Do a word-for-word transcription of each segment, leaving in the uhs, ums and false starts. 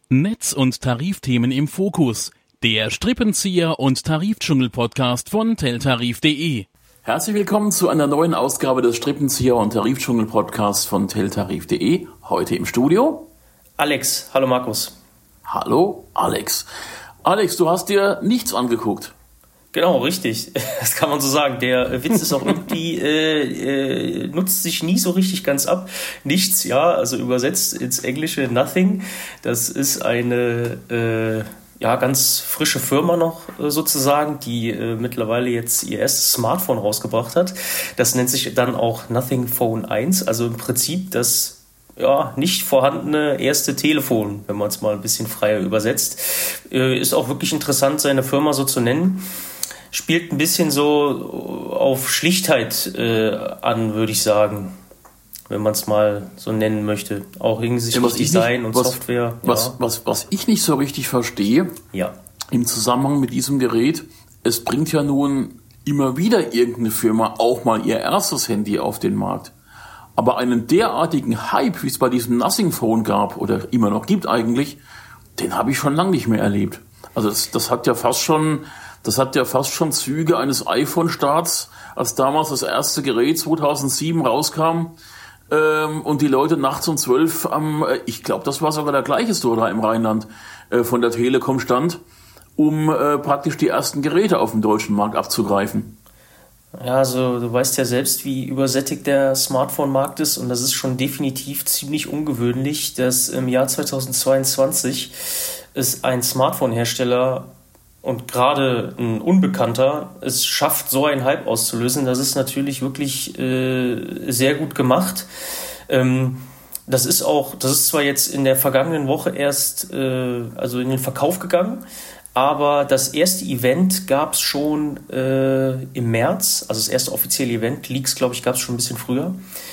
Netz- und Tarifthemen im Fokus. Der Strippenzieher und Tarifdschungel-Podcast von teltarif punkt de. Herzlich willkommen zu einer neuen Ausgabe des Strippenzieher und Tarifdschungel-Podcasts von teltarif punkt de. Heute im Studio Alex. Hallo Markus. Hallo Alex. Alex, du hast dir nichts angeguckt. Genau, richtig. Das kann man so sagen. Der Witz ist auch irgendwie, äh, äh, nutzt sich nie so richtig ganz ab. Nichts, ja, also übersetzt ins Englische Nothing. Das ist eine äh, ja, ganz frische Firma noch äh, sozusagen, die äh, mittlerweile jetzt ihr erstes Smartphone rausgebracht hat. Das nennt sich dann auch Nothing Phone eins. Also im Prinzip das ja, nicht vorhandene erste Telefon, wenn man es mal ein bisschen freier übersetzt. Äh, ist auch wirklich interessant, seine Firma so zu nennen. Spielt ein bisschen so auf Schlichtheit äh, an, würde ich sagen, wenn man es mal so nennen möchte. Auch hinsichtlich ja, Design nicht, und was, Software. Was, ja. was, was ich nicht so richtig verstehe, ja. im Zusammenhang mit diesem Gerät, es bringt ja nun immer wieder irgendeine Firma auch mal ihr erstes Handy auf den Markt. Aber einen derartigen Hype, wie es bei diesem Nothing Phone gab oder immer noch gibt eigentlich, den habe ich schon lange nicht mehr erlebt. Also das, das hat ja fast schon... Das hat ja fast schon Züge eines iPhone-Starts, als damals das erste Gerät zweitausendsieben rauskam ähm, und die Leute nachts um zwölf am, äh, ich glaube, das war sogar der gleiche Store da im Rheinland, äh, von der Telekom stand, um äh, praktisch die ersten Geräte auf dem deutschen Markt abzugreifen. Ja, also du weißt ja selbst, wie übersättigt der Smartphone-Markt ist, und das ist schon definitiv ziemlich ungewöhnlich, dass im Jahr zweitausendzweiundzwanzig es ein Smartphone-Hersteller und gerade ein Unbekannter es schafft, so einen Hype auszulösen. Das ist natürlich wirklich äh, sehr gut gemacht. Ähm, das ist auch, das ist zwar jetzt in der vergangenen Woche erst äh, also in den Verkauf gegangen, aber das erste Event gab es schon äh, im März, also das erste offizielle Event, Leaks, glaube ich, gab es schon ein bisschen früher.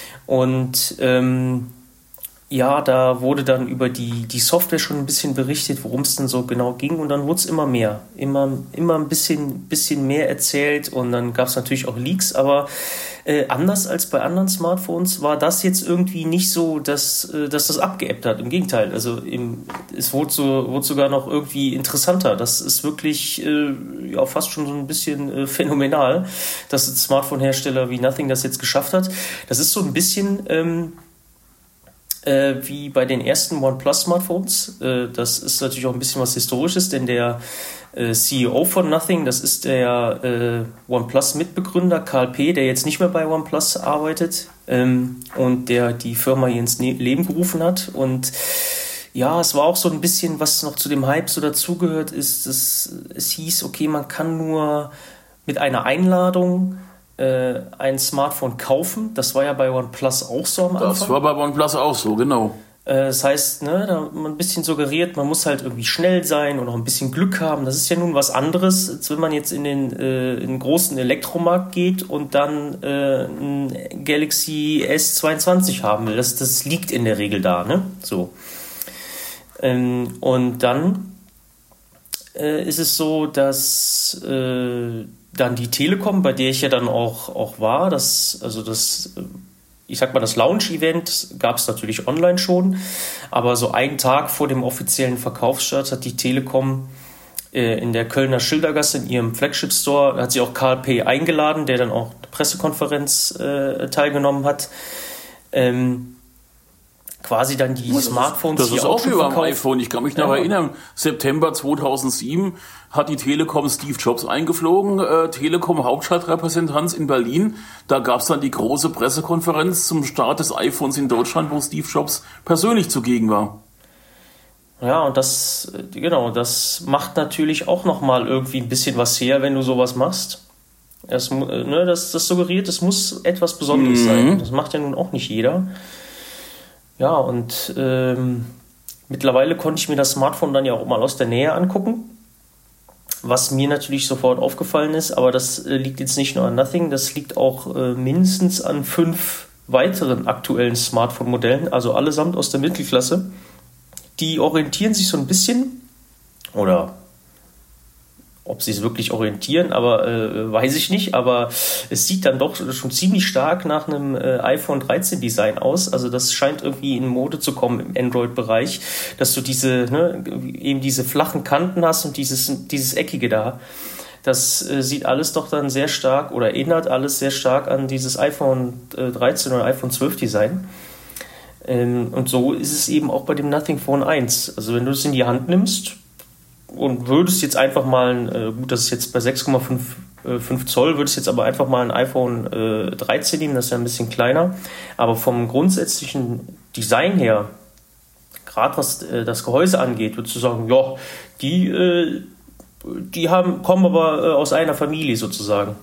Und ähm, ja, da wurde dann über die, die Software schon ein bisschen berichtet, worum es denn so genau ging, und dann wurde es immer mehr, immer, immer ein bisschen, bisschen mehr erzählt, und dann gab es natürlich auch Leaks, aber äh, anders als bei anderen Smartphones war das jetzt irgendwie nicht so, dass, äh, dass das abgeebbt hat, im Gegenteil, also im, es wurde, so, wurde sogar noch irgendwie interessanter. Das ist wirklich äh, ja, fast schon so ein bisschen äh, phänomenal, dass ein Smartphone-Hersteller wie Nothing das jetzt geschafft hat. Das ist so ein bisschen ähm, Äh, wie bei den ersten OnePlus-Smartphones. Äh, das ist natürlich auch ein bisschen was Historisches, denn der äh, C E O von Nothing, das ist der äh, OnePlus-Mitbegründer Karl P., der jetzt nicht mehr bei OnePlus arbeitet ähm, und der die Firma hier ins ne- Leben gerufen hat. Und ja, es war auch so ein bisschen, was noch zu dem Hype so dazugehört, ist, dass es hieß, okay, man kann nur mit einer Einladung ein Smartphone kaufen. Das war ja bei OnePlus auch so am Anfang. Das war bei OnePlus auch so, genau. Das heißt, ne, da hat man ein bisschen suggeriert, man muss halt irgendwie schnell sein und auch ein bisschen Glück haben. Das ist ja nun was anderes, als wenn man jetzt in den, äh, in den großen Elektromarkt geht und dann äh, ein Galaxy S zweiundzwanzig haben will. Das, das liegt in der Regel da, ne? So. Ähm, und dann äh, ist es so, dass äh, dann die Telekom, bei der ich ja dann auch, auch war, das, also das, ich sag mal, das Launch-Event gab es natürlich online schon, aber so einen Tag vor dem offiziellen Verkaufsstart hat die Telekom äh, in der Kölner Schildergasse in ihrem Flagship-Store, hat sie auch Karl P. eingeladen, der dann auch eine Pressekonferenz äh, teilgenommen hat, ähm, quasi dann die das Smartphones ist, das ist auch wie beim iPhone. Ich kann mich noch ja. erinnern, September zweitausendsieben hat die Telekom Steve Jobs eingeflogen, äh, Telekom Hauptstadtrepräsentanz in Berlin. Da gab es dann die große Pressekonferenz zum Start des iPhones in Deutschland, wo Steve Jobs persönlich zugegen war. Ja, und das, genau, das macht natürlich auch nochmal irgendwie ein bisschen was her, wenn du sowas machst. Das, ne, das, das suggeriert, es muss etwas Besonderes mhm. sein. Das macht ja nun auch nicht jeder. Ja, und ähm, mittlerweile konnte ich mir das Smartphone dann ja auch mal aus der Nähe angucken, was mir natürlich sofort aufgefallen ist, aber das äh, liegt jetzt nicht nur an Nothing, das liegt auch äh, mindestens an fünf weiteren aktuellen Smartphone-Modellen, also allesamt aus der Mittelklasse. Die orientieren sich so ein bisschen oder Ob sie es wirklich orientieren, aber äh, weiß ich nicht. Aber es sieht dann doch schon ziemlich stark nach einem äh, iPhone dreizehn Design aus. Also das scheint irgendwie in Mode zu kommen im Android-Bereich, dass du diese, ne, eben diese flachen Kanten hast und dieses, dieses Eckige da. Das äh, sieht alles doch dann sehr stark oder erinnert alles sehr stark an dieses iPhone äh, dreizehn oder iPhone zwölf Design. Ähm, und so ist es eben auch bei dem Nothing Phone eins. Also wenn du es in die Hand nimmst und würdest jetzt einfach mal, äh, gut, das ist jetzt bei sechs Komma fünf Zoll, würdest jetzt aber einfach mal ein iPhone äh, dreizehn nehmen, das ist ja ein bisschen kleiner, aber vom grundsätzlichen Design her, gerade was äh, das Gehäuse angeht, würdest du sagen, ja, die, äh, die haben, kommen aber äh, aus einer Familie sozusagen.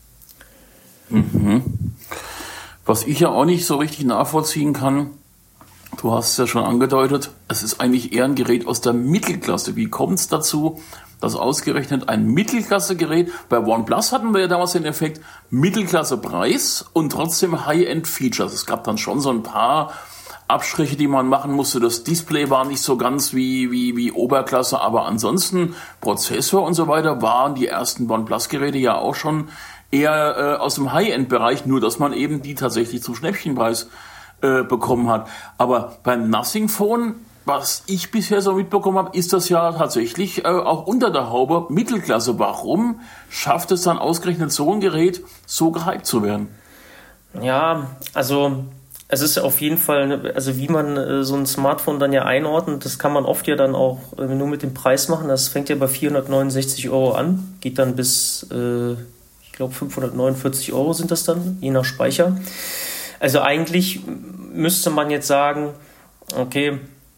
Mhm. Was ich ja auch nicht so richtig nachvollziehen kann, du hast es ja schon angedeutet, es ist eigentlich eher ein Gerät aus der Mittelklasse. Wie kommt es dazu, dass ausgerechnet ein Mittelklasse-Gerät, bei OnePlus hatten wir ja damals den Effekt, Mittelklasse-Preis und trotzdem High-End-Features. Es gab dann schon so ein paar Abstriche, die man machen musste. Das Display war nicht so ganz wie, wie, wie Oberklasse, aber ansonsten Prozessor und so weiter waren die ersten OnePlus-Geräte ja auch schon eher äh, aus dem High-End-Bereich, nur dass man eben die tatsächlich zum Schnäppchenpreis bekommen hat. Aber beim Nothing Phone, was ich bisher so mitbekommen habe, ist das ja tatsächlich äh, auch unter der Haube Mittelklasse. Warum schafft es dann ausgerechnet so ein Gerät so gehypt zu werden? Ja, also es ist auf jeden Fall, also wie man äh, so ein Smartphone dann ja einordnet, das kann man oft ja dann auch äh, nur mit dem Preis machen. Das fängt ja bei vierhundertneunundsechzig Euro an, geht dann bis, äh, ich glaube fünfhundertneunundvierzig Euro sind das dann, je nach Speicher. Also eigentlich müsste man jetzt sagen, okay,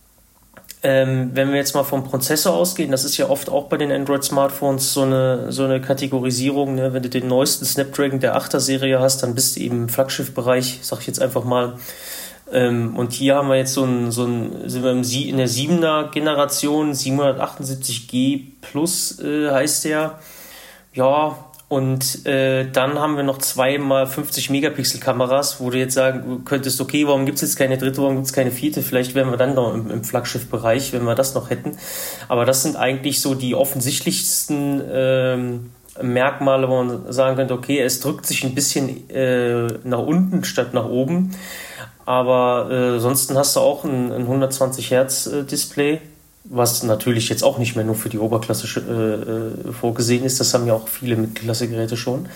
ähm, wenn wir jetzt mal vom Prozessor ausgehen, das ist ja oft auch bei den Android-Smartphones so eine, so eine Kategorisierung, ne? Wenn du den neuesten Snapdragon der achter Serie hast, dann bist du eben im Flaggschiff-Bereich, sag ich jetzt einfach mal. Ähm, und hier haben wir jetzt so ein, so ein, sind wir im Sie- in der siebener Generation, siebenhundertachtundsiebzig G Plus äh, heißt der. Ja, und äh, dann haben wir noch zweimal fünfzig Megapixel Kameras, wo du jetzt sagen könntest, okay, warum gibt es jetzt keine dritte, warum gibt es keine vierte? Vielleicht wären wir dann noch im, im Flaggschiff-Bereich, wenn wir das noch hätten. Aber das sind eigentlich so die offensichtlichsten ähm, Merkmale, wo man sagen könnte, okay, es drückt sich ein bisschen äh, nach unten statt nach oben. Aber äh, ansonsten hast du auch ein, ein hundertzwanzig Hertz äh, Display, was natürlich jetzt auch nicht mehr nur für die Oberklasse äh, vorgesehen ist. Das haben ja auch viele Mittelklasse-Geräte schon.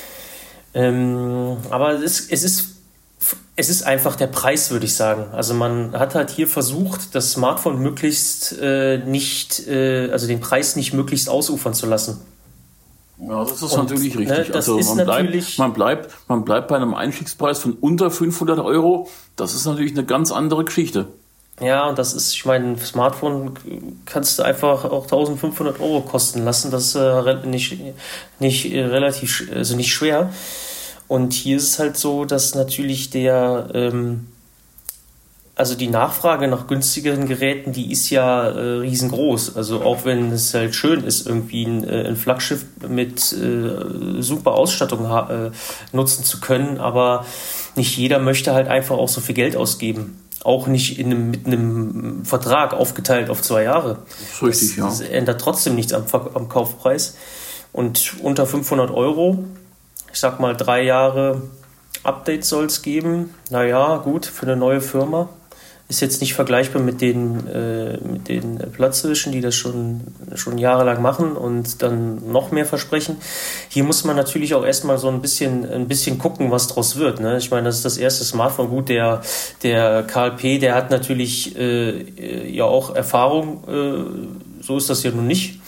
Ähm, aber es, es, ist, es ist einfach der Preis, würde ich sagen. Also man hat halt hier versucht, das Smartphone möglichst äh, nicht, äh, also den Preis nicht möglichst ausufern zu lassen. Ja, das ist Und, natürlich richtig. Ne, das also ist man, natürlich bleibt, man, bleibt, man bleibt bei einem Einstiegspreis von unter fünfhundert Euro. Das ist natürlich eine ganz andere Geschichte. Ja, und das ist, ich meine, ein Smartphone kannst du einfach auch eintausendfünfhundert Euro kosten lassen. Das ist äh, nicht, nicht äh, relativ, also nicht schwer. Und hier ist es halt so, dass natürlich der, ähm, also die Nachfrage nach günstigeren Geräten, die ist ja äh, riesengroß. Also auch wenn es halt schön ist, irgendwie ein, äh, ein Flaggschiff mit äh, super Ausstattung ha- äh, nutzen zu können, aber nicht jeder möchte halt einfach auch so viel Geld ausgeben. Auch nicht in einem, mit einem Vertrag aufgeteilt auf zwei Jahre. Das ist richtig, das, ja. Das ändert trotzdem nichts am, am Kaufpreis. Und unter fünfhundert Euro, ich sag mal drei Jahre Update soll es geben. Naja, gut, für eine neue Firma. Ist jetzt nicht vergleichbar mit den, äh, mit den Platzhirschen, die das schon, schon jahrelang machen und dann noch mehr versprechen. Hier muss man natürlich auch erstmal so ein bisschen, ein bisschen gucken, was draus wird. Ne? Ich meine, das ist das erste Smartphone. Gut, der, der K L P, der hat natürlich äh, ja auch Erfahrung. Äh, so ist das ja nun nicht.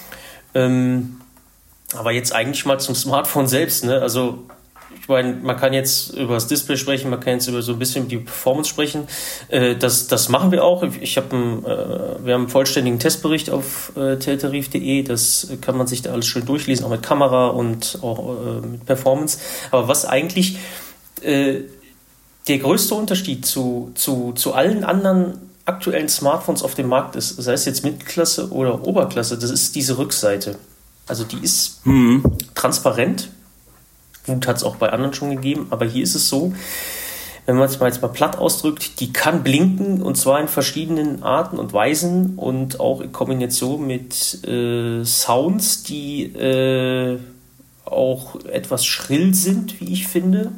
Ähm, aber jetzt eigentlich mal zum Smartphone selbst. Ne? Also, ich meine, man kann jetzt über das Display sprechen, man kann jetzt über so ein bisschen die Performance sprechen. Äh, das, das machen wir auch. Ich hab ein, äh, wir haben einen vollständigen Testbericht auf äh, teltarif punkt de. Das kann man sich da alles schön durchlesen, auch mit Kamera und auch äh, mit Performance. Aber was eigentlich äh, der größte Unterschied zu, zu, zu allen anderen aktuellen Smartphones auf dem Markt ist, sei es jetzt Mittelklasse oder Oberklasse, das ist diese Rückseite. Also die ist mhm. transparent. Gut, hat es auch bei anderen schon gegeben, aber hier ist es so, wenn man es mal jetzt mal platt ausdrückt, die kann blinken und zwar in verschiedenen Arten und Weisen und auch in Kombination mit äh, Sounds, die äh, auch etwas schrill sind, wie ich finde.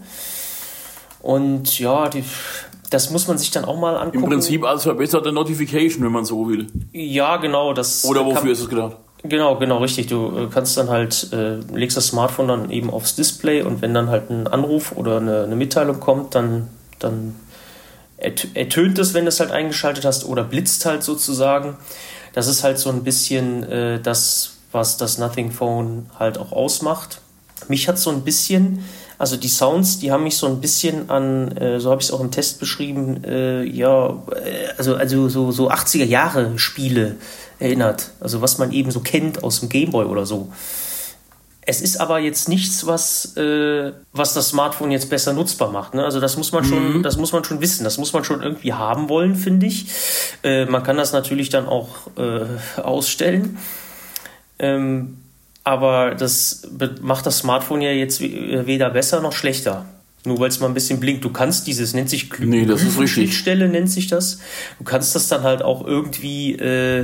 Und ja, die, das muss man sich dann auch mal angucken. Im Prinzip als verbesserte Notification, wenn man so will. Ja, genau. Das Oder wofür kann, ist es gedacht? Genau, genau, richtig. Du kannst dann halt, äh, legst das Smartphone dann eben aufs Display und wenn dann halt ein Anruf oder eine, eine Mitteilung kommt, dann, dann ertönt es, wenn du es halt eingeschaltet hast, oder blitzt halt sozusagen. Das ist halt so ein bisschen äh, das, was das Nothing Phone halt auch ausmacht. Mich hat so ein bisschen, also die Sounds, die haben mich so ein bisschen an, äh, so habe ich es auch im Test beschrieben, äh, ja, also, also so, so achtziger Jahre Spiele erinnert. Also was man eben so kennt aus dem Gameboy oder so. Es ist aber jetzt nichts, was, äh, was das Smartphone jetzt besser nutzbar macht. Ne? Also das muss man schon, mhm. das muss man schon wissen. Das muss man schon irgendwie haben wollen, finde ich. Äh, man kann das natürlich dann auch äh, ausstellen. Ähm, aber das macht das Smartphone ja jetzt weder besser noch schlechter. Nur weil es mal ein bisschen blinkt. Du kannst dieses, nennt sich Glüh- nee, das ist richtig. Schnittstelle, nennt sich das. Du kannst das dann halt auch irgendwie, äh,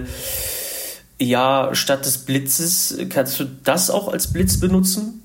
ja, statt des Blitzes, kannst du das auch als Blitz benutzen.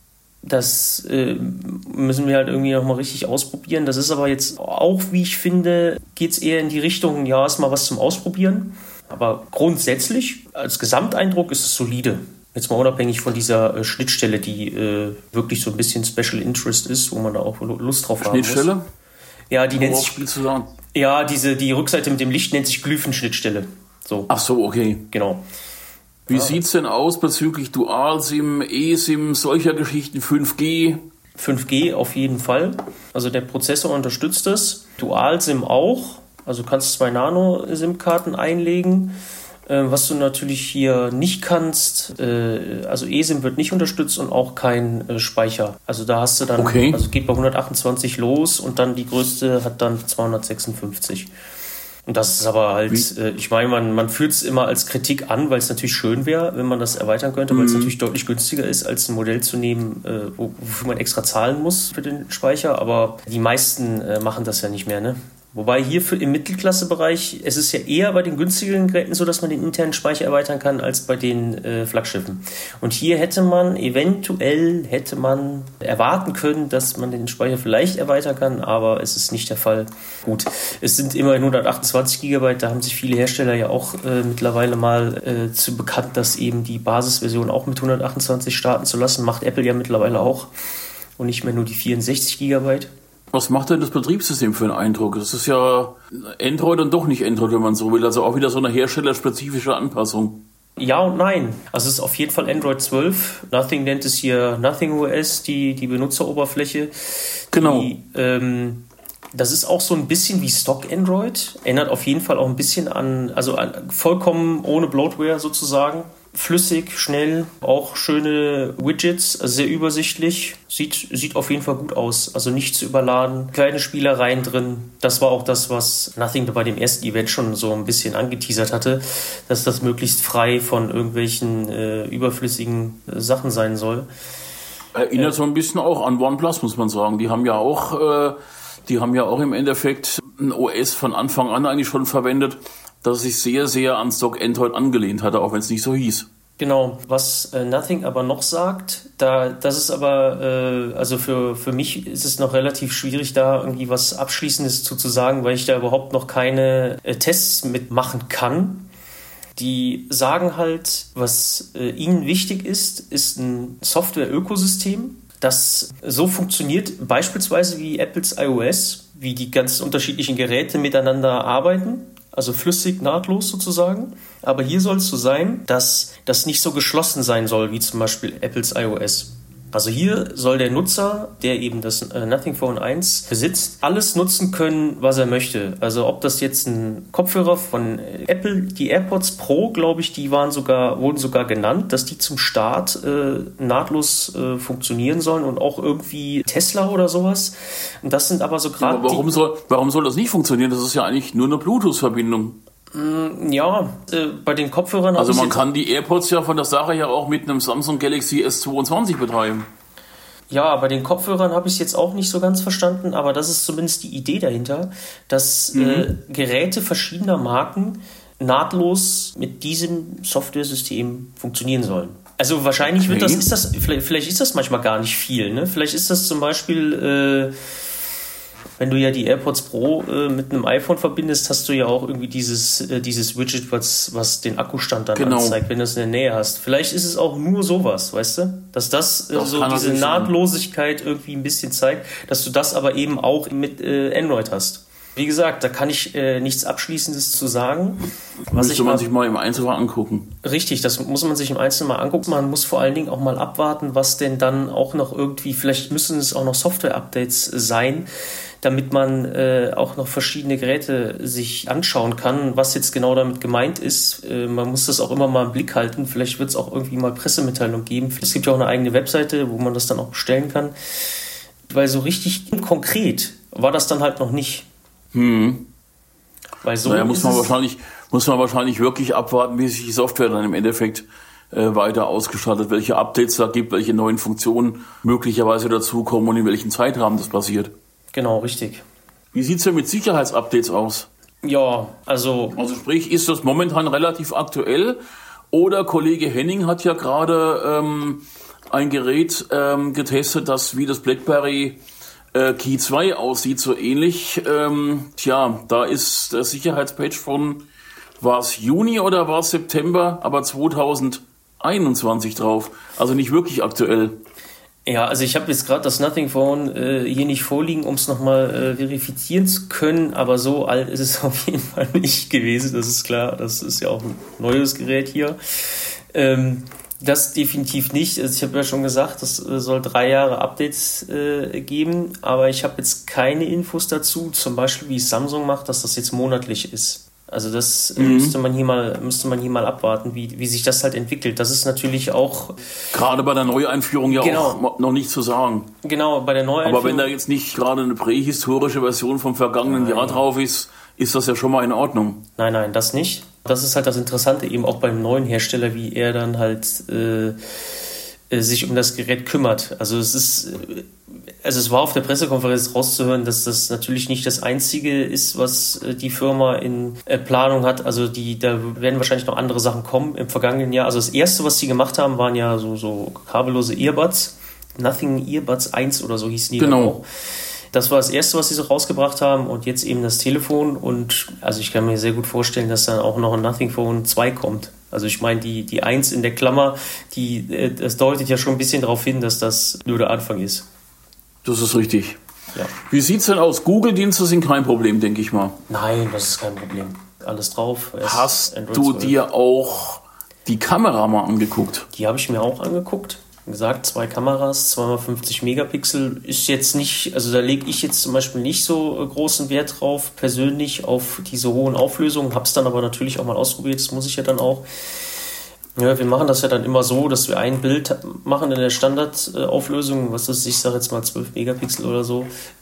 Das äh, müssen wir halt irgendwie nochmal richtig ausprobieren. Das ist aber jetzt auch, wie ich finde, geht es eher in die Richtung, ja, ist mal was zum Ausprobieren. Aber grundsätzlich, als Gesamteindruck ist es solide. Jetzt mal unabhängig von dieser äh, Schnittstelle, die äh, wirklich so ein bisschen Special Interest ist, wo man da auch Lust drauf haben muss. Schnittstelle? Ja, die nennt sich, zu sagen? ja, diese, die Rückseite mit dem Licht nennt sich Glyphenschnittstelle. So. Ach so, okay. Genau. Wie ja. sieht's denn aus bezüglich Dual-SIM, eSIM, solcher Geschichten, fünf G? fünf G auf jeden Fall. Also der Prozessor unterstützt das. Dual-SIM auch. Also du kannst zwei Nano-SIM-Karten einlegen. Was du natürlich hier nicht kannst, äh, also eSIM wird nicht unterstützt und auch kein äh, Speicher. Also da hast du dann, okay. also geht bei hundertachtundzwanzig los und dann die größte hat dann zweihundertsechsundfünfzig. Und das ist aber halt, äh, ich meine, man, man führt es immer als Kritik an, weil es natürlich schön wäre, wenn man das erweitern könnte, mhm. weil es natürlich deutlich günstiger ist, als ein Modell zu nehmen, äh, wo, wofür man extra zahlen muss für den Speicher. Aber die meisten äh, machen das ja nicht mehr, ne? Wobei hier für im Mittelklassebereich, es ist ja eher bei den günstigeren Geräten so, dass man den internen Speicher erweitern kann, als bei den äh, Flaggschiffen. Und hier hätte man, eventuell hätte man erwarten können, dass man den Speicher vielleicht erweitern kann, aber es ist nicht der Fall. Gut, es sind immerhin hundertachtundzwanzig Gigabyte, da haben sich viele Hersteller ja auch äh, mittlerweile mal äh, zu bekannt, dass eben die Basisversion auch mit hundertachtundzwanzig starten zu lassen, macht Apple ja mittlerweile auch und nicht mehr nur die vierundsechzig Gigabyte. Was macht denn das Betriebssystem für einen Eindruck? Das ist ja Android und doch nicht Android, wenn man so will. Also auch wieder so eine herstellerspezifische Anpassung. Ja und nein. Also es ist auf jeden Fall Android zwölf. Nothing nennt es hier Nothing O S, die, die Benutzeroberfläche. Genau. Die, ähm, das ist auch so ein bisschen wie Stock Android. Erinnert auf jeden Fall auch ein bisschen an, also an, vollkommen ohne Bloatware sozusagen. Flüssig, schnell, auch schöne Widgets, also sehr übersichtlich. Sieht, sieht auf jeden Fall gut aus, also nicht zu überladen. Kleine Spielereien drin. Das war auch das, was Nothing bei dem ersten Event schon so ein bisschen angeteasert hatte, dass das möglichst frei von irgendwelchen äh, überflüssigen äh, Sachen sein soll. Erinnert so ein bisschen auch an OnePlus, muss man sagen. Die haben ja auch, äh, die haben ja auch im Endeffekt ein O S von Anfang an eigentlich schon verwendet, dass sich sehr, sehr an Stock Android angelehnt hatte, auch wenn es nicht so hieß. Genau, was äh, Nothing aber noch sagt, da das ist aber, äh, also für, für mich ist es noch relativ schwierig, da irgendwie was Abschließendes zu, zu sagen, weil ich da überhaupt noch keine äh, Tests mitmachen kann. Die sagen halt, was äh, ihnen wichtig ist, ist ein Software-Ökosystem, das so funktioniert, beispielsweise wie Apples iOS, wie die ganzen unterschiedlichen Geräte miteinander arbeiten. Also flüssig, nahtlos sozusagen. Aber hier soll es so sein, dass das nicht so geschlossen sein soll, wie zum Beispiel Apples iOS. Also hier soll der Nutzer, der eben das äh, Nothing Phone eins besitzt, alles nutzen können, was er möchte. Also ob das jetzt ein Kopfhörer von Apple, die AirPods Pro, glaube ich, die waren sogar, wurden sogar genannt, dass die zum Start äh, nahtlos äh, funktionieren sollen und auch irgendwie Tesla oder sowas. Und das sind aber so gerade. Ja, warum soll, warum soll das nicht funktionieren? Das ist ja eigentlich nur eine Bluetooth-Verbindung. Ja, äh, bei den Kopfhörern... Also man kann die AirPods ja von der Sache ja auch mit einem Samsung Galaxy S zweiundzwanzig betreiben. Ja, bei den Kopfhörern habe ich es jetzt auch nicht so ganz verstanden, aber das ist zumindest die Idee dahinter, dass mhm. äh, Geräte verschiedener Marken nahtlos mit diesem Softwaresystem funktionieren sollen. Also wahrscheinlich wird okay. das, ist das, vielleicht, vielleicht ist das manchmal gar nicht viel, ne? Vielleicht ist das zum Beispiel, äh, wenn du ja die AirPods Pro äh, mit einem iPhone verbindest, hast du ja auch irgendwie dieses, äh, dieses Widget, was, was den Akkustand dann genau. anzeigt, wenn du es in der Nähe hast. Vielleicht ist es auch nur sowas, weißt du? Dass das, äh, das so diese Nahtlosigkeit irgendwie ein bisschen zeigt, dass du das aber eben auch mit äh, Android hast. Wie gesagt, da kann ich äh, nichts Abschließendes zu sagen. Was Müsste man mal, sich mal im Einzelnen angucken. Richtig, das muss man sich im Einzelnen mal angucken. Man muss vor allen Dingen auch mal abwarten, was denn dann auch noch irgendwie, vielleicht müssen es auch noch Software-Updates sein, damit man äh, auch noch verschiedene Geräte sich anschauen kann, was jetzt genau damit gemeint ist. Äh, man muss das auch immer mal im Blick halten. Vielleicht wird es auch irgendwie mal Pressemitteilung geben. Es gibt ja auch eine eigene Webseite, wo man das dann auch bestellen kann. Weil so richtig konkret war das dann halt noch nicht. Hm. Weil so naja, muss man wahrscheinlich, muss man wahrscheinlich wirklich abwarten, wie sich die Software dann im Endeffekt äh, weiter ausgestattet, welche Updates da gibt, welche neuen Funktionen möglicherweise dazukommen und in welchem Zeitrahmen das passiert. Genau, richtig. Wie sieht's denn mit Sicherheitsupdates aus? Ja, also... Also sprich, ist das momentan relativ aktuell? Oder Kollege Henning hat ja gerade ähm, ein Gerät ähm, getestet, das wie das BlackBerry Key zwei aussieht, so ähnlich. Ähm, tja, da ist der Sicherheitspatch von, war es Juni oder war es September, aber zwanzig einundzwanzig drauf. Also nicht wirklich aktuell. Ja, also ich habe jetzt gerade das Nothing Phone äh, hier nicht vorliegen, um es nochmal äh, verifizieren zu können, aber so alt ist es auf jeden Fall nicht gewesen, das ist klar. Das ist ja auch ein neues Gerät hier. Ähm, Das definitiv nicht. Also ich habe ja schon gesagt, es soll drei Jahre Updates äh, geben, aber ich habe jetzt keine Infos dazu, zum Beispiel wie Samsung macht, dass das jetzt monatlich ist. Also das mhm. müsste man hier mal müsste man hier mal abwarten, wie, wie sich das halt entwickelt. Das ist natürlich auch... Gerade bei der Neueinführung ja genau. auch noch nicht zu sagen. Genau, bei der Neueinführung... Aber wenn da jetzt nicht gerade eine prähistorische Version vom vergangenen nein. Jahr drauf ist, ist das ja schon mal in Ordnung. Nein, nein, das nicht. Das ist halt das Interessante eben auch beim neuen Hersteller, wie er dann halt äh, sich um das Gerät kümmert. Also es ist, also es war auf der Pressekonferenz rauszuhören, dass das natürlich nicht das Einzige ist, was die Firma in Planung hat. Also die, da werden wahrscheinlich noch andere Sachen kommen im vergangenen Jahr. Also das erste, was sie gemacht haben, waren ja so, so kabellose Earbuds. Nothing Earbuds eins oder so hießen die genau. auch. Das war das Erste, was sie so rausgebracht haben und jetzt eben das Telefon und also ich kann mir sehr gut vorstellen, dass dann auch noch ein Nothing Phone zwei kommt. Also ich meine, die, die eins in der Klammer, die, das deutet ja schon ein bisschen darauf hin, dass das nur der Anfang ist. Das ist richtig. Ja. Wie sieht es denn aus? Google-Dienste sind kein Problem, denke ich mal. Nein, das ist kein Problem. Alles drauf. Hast du dir auch die Kamera mal angeguckt? Die habe ich mir auch angeguckt. Wie gesagt, zwei Kameras, zwei mal fünfzig Megapixel ist jetzt nicht, also da lege ich jetzt zum Beispiel nicht so großen Wert drauf, persönlich auf diese hohen Auflösungen, habe es dann aber natürlich auch mal ausprobiert, das muss ich ja dann auch. Ja, wir machen das ja dann immer so, dass wir ein Bild machen in der Standardauflösung, was ist, ich sage jetzt mal zwölf Megapixel oder so,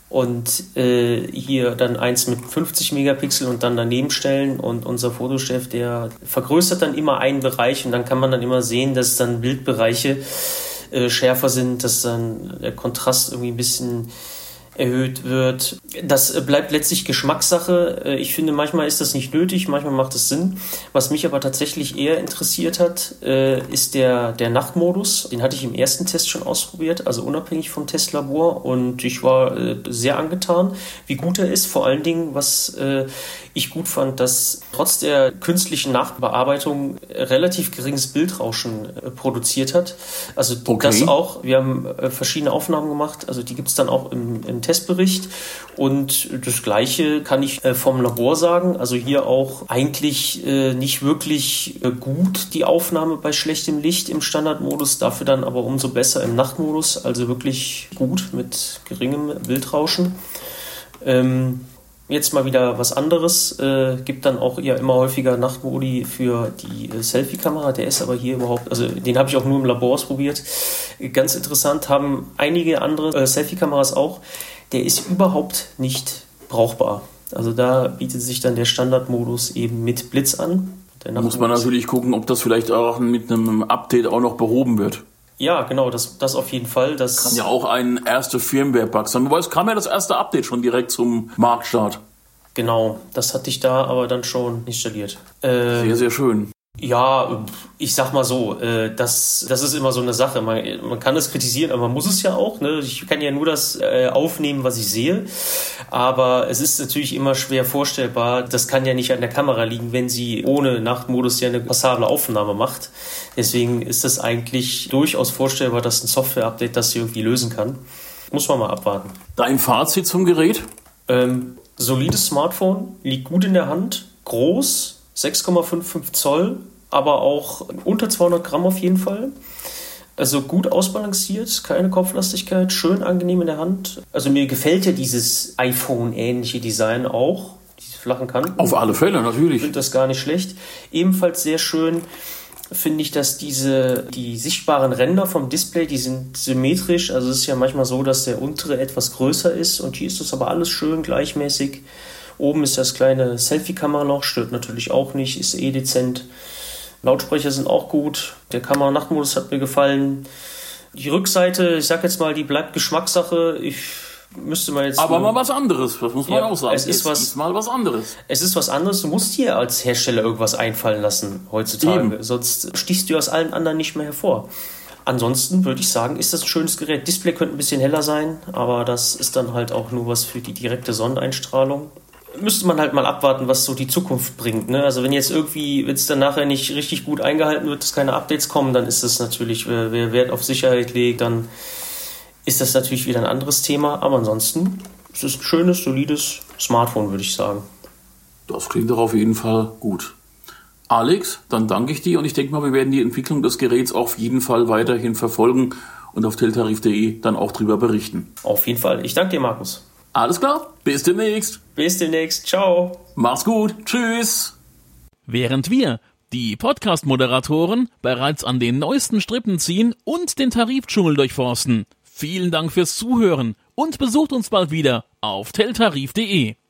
und äh, hier dann eins mit fünfzig Megapixel und dann daneben stellen und unser Fotochef, der vergrößert dann immer einen Bereich und dann kann man dann immer sehen, dass dann Bildbereiche äh, schärfer sind, dass dann der Kontrast irgendwie ein bisschen erhöht wird. Das bleibt letztlich Geschmackssache. Ich finde, manchmal ist das nicht nötig, manchmal macht es Sinn. Was mich aber tatsächlich eher interessiert hat, ist der, der Nachtmodus. Den hatte ich im ersten Test schon ausprobiert, also unabhängig vom Testlabor und ich war sehr angetan, wie gut er ist. Vor allen Dingen, was ich gut fand, dass trotz der künstlichen Nachbearbeitung relativ geringes Bildrauschen produziert hat. Also okay. Das auch. Wir haben verschiedene Aufnahmen gemacht, also die gibt es dann auch im, im Testbericht und das Gleiche kann ich äh, vom Labor sagen, also hier auch eigentlich äh, nicht wirklich äh, gut die Aufnahme bei schlechtem Licht im Standardmodus, dafür dann aber umso besser im Nachtmodus, also wirklich gut mit geringem Bildrauschen. Ähm, Jetzt mal wieder was anderes, äh, gibt dann auch ja immer häufiger Nachtmodi für die äh, Selfie-Kamera, der ist aber hier überhaupt, also den habe ich auch nur im Labor ausprobiert. Ganz interessant, haben einige andere äh, Selfie-Kameras auch, der ist überhaupt nicht brauchbar. Also da bietet sich dann der Standardmodus eben mit Blitz an. Da muss man natürlich gucken, ob das vielleicht auch mit einem Update auch noch behoben wird. Ja, genau, das, das auf jeden Fall. Das kann ja auch ein erster Firmware-Bug sein. Wobei es kam ja das erste Update schon direkt zum Marktstart. Genau, das hatte ich da aber dann schon installiert. Äh, sehr, sehr schön. Ja, ich sag mal so, äh, das, das ist immer so eine Sache. Man, man kann das kritisieren, aber man muss es ja auch. Ne? Ich kann ja nur das äh, aufnehmen, was ich sehe. Aber es ist natürlich immer schwer vorstellbar. Das kann ja nicht an der Kamera liegen, wenn sie ohne Nachtmodus ja eine passable Aufnahme macht. Deswegen ist es eigentlich durchaus vorstellbar, dass ein Software-Update das irgendwie lösen kann. Muss man mal abwarten. Dein Fazit zum Gerät? Ähm, solides Smartphone, liegt gut in der Hand, groß, sechs Komma fünfundfünfzig Zoll, aber auch unter zweihundert Gramm auf jeden Fall. Also gut ausbalanciert, keine Kopflastigkeit, schön angenehm in der Hand. Also mir gefällt ja dieses iPhone-ähnliche Design auch, diese flachen Kanten. Auf alle Fälle, natürlich. Ich finde das gar nicht schlecht. Ebenfalls sehr schön finde ich, dass diese, die sichtbaren Ränder vom Display, die sind symmetrisch. Also es ist ja manchmal so, dass der untere etwas größer ist und hier ist das aber alles schön gleichmäßig. Oben ist das kleine Selfie-Kamera-Loch, stört natürlich auch nicht, ist eh dezent. Lautsprecher sind auch gut. Der Kamera-Nachtmodus hat mir gefallen. Die Rückseite, ich sag jetzt mal, die bleibt Geschmackssache. Ich müsste mal jetzt... Aber mal was anderes, das muss man ja, auch sagen. Es ist was, mal was anderes. Es ist was anderes. Du musst dir als Hersteller irgendwas einfallen lassen heutzutage. Eben. Sonst stichst du aus allen anderen nicht mehr hervor. Ansonsten würde ich sagen, ist das ein schönes Gerät. Display könnte ein bisschen heller sein, aber das ist dann halt auch nur was für die direkte Sonneneinstrahlung. Müsste man halt mal abwarten, was so die Zukunft bringt. Ne? Also wenn jetzt irgendwie, wenn es dann nachher nicht richtig gut eingehalten wird, dass keine Updates kommen, dann ist das natürlich, wer, wer Wert auf Sicherheit legt, dann ist das natürlich wieder ein anderes Thema. Aber ansonsten ist es ein schönes, solides Smartphone, würde ich sagen. Das klingt doch auf jeden Fall gut. Alex, dann danke ich dir und ich denke mal, wir werden die Entwicklung des Geräts auf jeden Fall weiterhin verfolgen und auf teltarif punkt de dann auch drüber berichten. Auf jeden Fall. Ich danke dir, Markus. Alles klar, bis demnächst. Bis demnächst, ciao. Mach's gut, tschüss. Während wir, die Podcast-Moderatoren, bereits an den neuesten Strippen ziehen und den Tarifdschungel durchforsten. Vielen Dank fürs Zuhören und besucht uns bald wieder auf teltarif punkt de.